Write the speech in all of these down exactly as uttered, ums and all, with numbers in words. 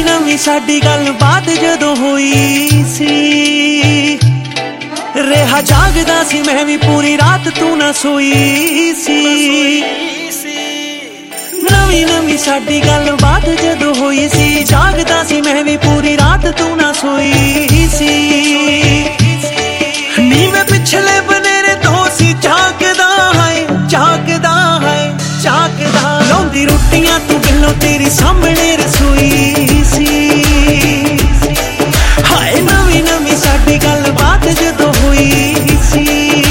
ਨਵੀਂ ਨਵੀਂ ਸਾਡੀ ਗੱਲਬਾਤ ਜਦੋਂ ਹੋਈ ਸੀ, ਰਿਹਾ ਜਾਗਦਾ ਸੀ ਮੈਂ ਵੀ ਪੂਰੀ ਰਾਤ ਤੂੰ ਨਾ ਸੋਈ ਸੀ। ਨਵੀਂ ਨਵੀਂ ਸਾਡੀ ਗੱਲਬਾਤ ਜਦੋਂ ਹੋਈ ਸੀ, ਜਾਗਦਾ ਸੀ ਮੈਂ ਵੀ ਪੂਰੀ ਰਾਤ ਤੂੰ ਨਾ ਸੋਈ ਸੀ। ਨੀ ਮੈਂ ਪਿਛਲੇ ਬਨੇਰੇ ਤੋਂ ਸੀ ਝਾਕਦਾ ਹੈ, ਝਾਕਦਾ ਹੈ, ਝਾਕਦਾ। ਲਾਉਂਦੀ ਰੋਟੀਆਂ ਤੂੰ ਬਿੱਲੋਂ ਤੇਰੀ ਸਾਹਮਣੇ ਰਸੋਈ ਸੀ। ਹਾਏ ਨਵੀਂ ਨਵੀਂ ਸਾਡੀ ਗੱਲਬਾਤ ਜਦੋਂ ਹੋਈ ਸੀ।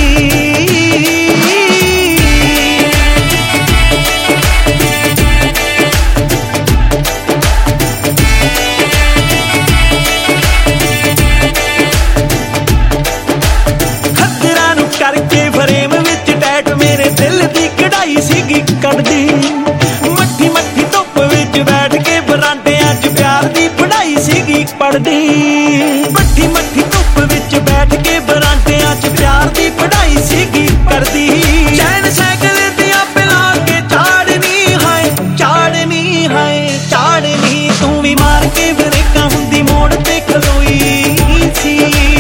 ਖੱਦਰਾਂ ਨੂੰ ਕਰਕੇ ਫਰੇਮ ਵਿੱਚ ਟੈਟ ਮੇਰੇ ਦਿਲ ਦੀ ਕਢਾਈ ਸੀਗੀ ਕੱਢਦੀ। ਮੱਠੀ ਮੱਠੀ ਧੁੱਪ ਵਿੱਚ ਬੈਠ ਕੇ ਬਰਾਂਡਿਆਂ 'ਚ ਪਿਆਰ ਦੀ ਪੜ੍ਹਾਈ ਸੀਗੀ ਪੜ੍ਹਦੀ। ਮੱਠੀ ਮੱਠੀ ਧੁੱਪ ਵਿੱਚ ਬੈਠ ਕੇ ਬਰਾਂਡਿਆਂ 'ਚ ਪਿਆਰ ਦੀ ਪੜ੍ਹਾਈ ਸੀਗੀ ਕਰਦੀ। ਚੈਨ ਸਾਈਕਲ ਦੀਆਂ ਪਿਲਾ ਕੇ ਚਾੜਨੀ ਹੈ, ਚਾੜਨੀ ਹੈ, ਚਾੜਨੀ। ਤੂੰ ਵੀ ਮਾਰ ਕੇ ਬਰੇਕਾਂ ਹੁੰਦੀ ਮੋੜ ਤੇ ਖਲੋਈ ਸੀ।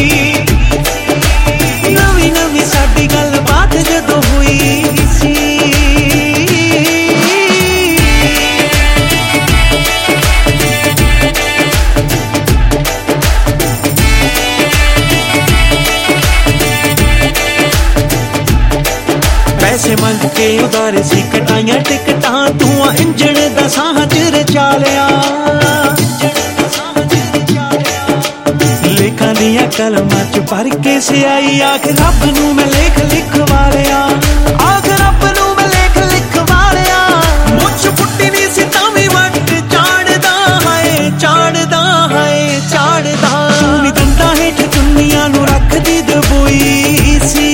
ਨਵੀਂ ਨਵੀਂ ਸਾਡੀ ਗੱਲਬਾਤ ਜਦੋਂ ਹੋਈ ਸੀ। ਪੈਸੇ ਮੰਗ ਕੇ ਉਧਾਰੇ ਸੀ ਕਟਾਈਆਂ ਟਿਕਟਾਂ, ਤੂੰ ਆ ਇੰਜਣ ਦਾ ਸਾਹ ਚ ਰਚਾ ਲਿਆ। ਲੇਖਾਂ ਦੀਆਂ ਕਲਮਾਂ ਚ ਭਰ ਕੇ ਸਿਆਈ, ਆਖ ਰੱਬ ਨੂੰ ਮੈਂ ਲੇਖ ਲਿਖਵਾ ਲਿਆ, ਆਖ ਰੱਬ ਨੂੰ ਮੈਂ ਲੇਖ ਲਿਖਵਾ ਲਿਆ। ਮੁੱਛ ਫੁੱਟੀ ਨਹੀਂ ਸੀ ਤਾਂ ਵੀ ਵੱਟ ਚਾੜਦਾ ਹੈ, ਚਾੜਦਾ ਹੈ, ਚਾੜਦਾ। ਤੂੰ ਵੀ ਦੰਦਾਂ ਹੇਠ ਚੁੰਨੀਆਂ ਨੂੰ ਰੱਖਦੀ ਦਬੋਈ ਸੀ।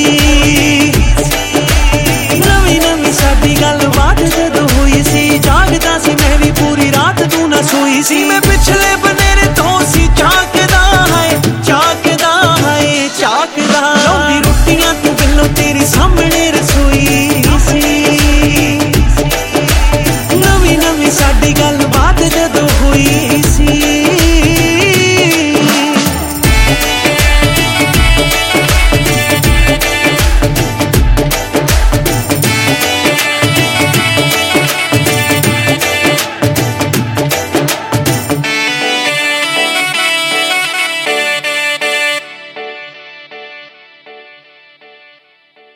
ਨਵੀਂ ਨਵੀਂ ਸਾਡੀ ਗੱਲਬਾਤ ਜਦੋਂ ਹੋਈ ਸੀ, ਜਾਗਦਾ ਸੀ ਮੈਂ ਵੀ ਪੂਰੀ ਰਾਤ ਤੂੰ ਨਾ ਸੋਈ ਸੀ। ਮੈਂ ਪਿਛਲੇ ਬਨੇ